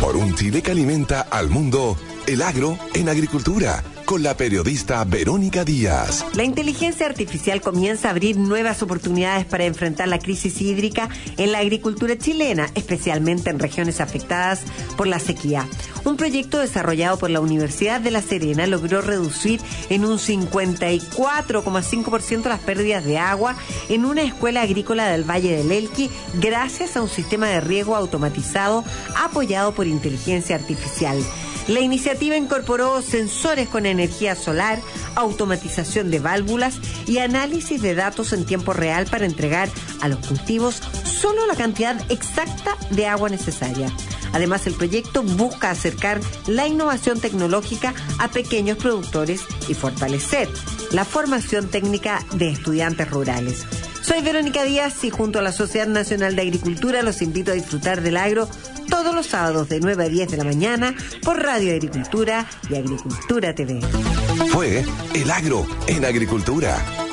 Por un Chile que alimenta al mundo, el agro en agricultura, con la periodista Verónica Díaz. La inteligencia artificial comienza a abrir nuevas oportunidades para enfrentar la crisis hídrica en la agricultura chilena, especialmente en regiones afectadas por la sequía. Un proyecto desarrollado por la Universidad de La Serena logró reducir en un 54,5% las pérdidas de agua en una escuela agrícola del Valle del Elqui gracias a un sistema de riego automatizado apoyado por inteligencia artificial. La iniciativa incorporó sensores con energía solar, automatización de válvulas y análisis de datos en tiempo real para entregar a los cultivos solo la cantidad exacta de agua necesaria. Además, el proyecto busca acercar la innovación tecnológica a pequeños productores y fortalecer la formación técnica de estudiantes rurales. Soy Verónica Díaz y junto a la Sociedad Nacional de Agricultura los invito a disfrutar del agro todos los sábados de 9 a 10 de la mañana por Radio Agricultura y Agricultura TV. Fue El Agro en Agricultura.